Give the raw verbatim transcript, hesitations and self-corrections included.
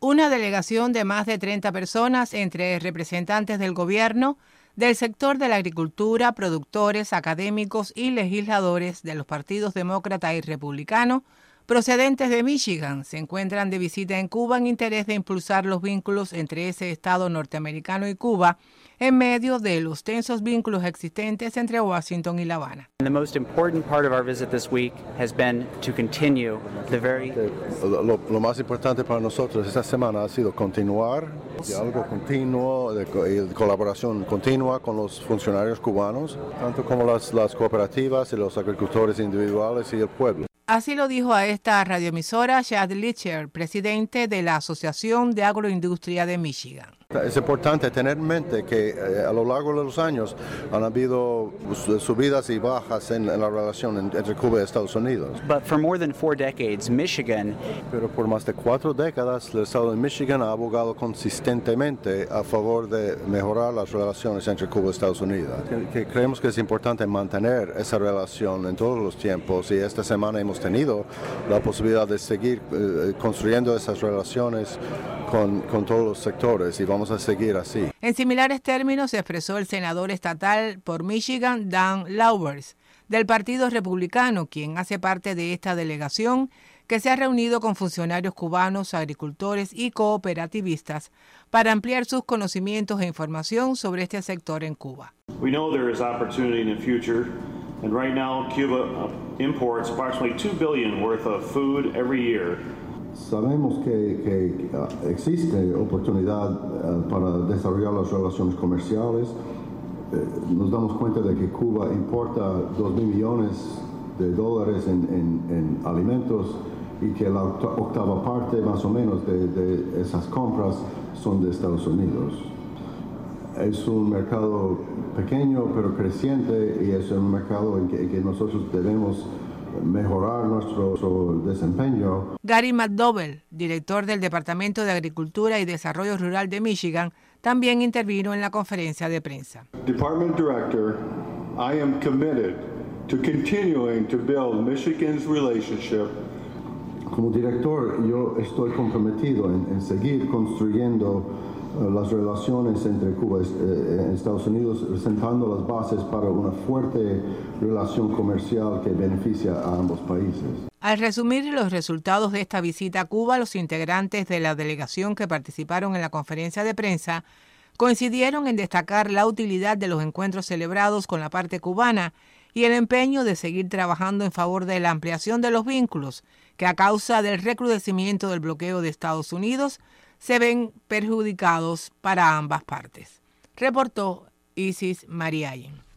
Una delegación de más de treinta personas, entre representantes del gobierno, del sector de la agricultura, productores, académicos y legisladores de los partidos demócrata y republicano, procedentes de Michigan, se encuentran de visita en Cuba en interés de impulsar los vínculos entre ese estado norteamericano y Cuba en medio de los tensos vínculos existentes entre Washington y La Habana. The most important part of our visit this week has been to continue the very Lo, lo más importante para nosotros esta semana ha sido continuar diálogo continuo de, de colaboración continua con los funcionarios cubanos, tanto como las, las cooperativas y los agricultores individuales y el pueblo. Así lo dijo a esta radioemisora Chad Litcher, presidente de la Asociación de Agroindustria de Michigan. Es importante tener en mente que eh, a lo largo de los años han habido subidas y bajas en, en la relación en, entre Cuba y Estados Unidos. But for more than four decades, Michigan, Pero por más de cuatro décadas, el estado de Michigan ha abogado consistentemente a favor de mejorar las relaciones entre Cuba y Estados Unidos. Que, que creemos que es importante mantener esa relación en todos los tiempos, y esta semana hemos tenido la posibilidad de seguir eh, construyendo esas relaciones con, con todos los sectores, y vamos a seguir así. En similares términos se expresó el senador estatal por Michigan, Dan Laubers, del Partido Republicano, quien hace parte de esta delegación que se ha reunido con funcionarios cubanos, agricultores y cooperativistas para ampliar sus conocimientos e información sobre este sector en Cuba. We know there is opportunity in the future, and right now Cuba imports approximately two billion dollars worth of food every year. Sabemos que, que uh, existe oportunidad uh, para desarrollar las relaciones comerciales. Uh, nos damos cuenta de que Cuba importa dos mil millones de dólares en, en, en alimentos, y que la octava parte más o menos de, de esas compras son de Estados Unidos. Es un mercado pequeño pero creciente, y es un mercado en que, en que nosotros debemos mejorar nuestro, nuestro desempeño. Gary McDowell, director del Departamento de Agricultura y Desarrollo Rural de Michigan, también intervino en la conferencia de prensa. Department Director, I am committed to continuing to build Michigan's relationship. Como director, yo estoy comprometido en, en seguir construyendo uh, las relaciones entre Cuba y eh, Estados Unidos, sentando las bases para una fuerte relación comercial que beneficia a ambos países. Al resumir los resultados de esta visita a Cuba, los integrantes de la delegación que participaron en la conferencia de prensa coincidieron en destacar la utilidad de los encuentros celebrados con la parte cubana y el empeño de seguir trabajando en favor de la ampliación de los vínculos que, a causa del recrudecimiento del bloqueo de Estados Unidos, se ven perjudicados para ambas partes. Reportó Isis Mariayen.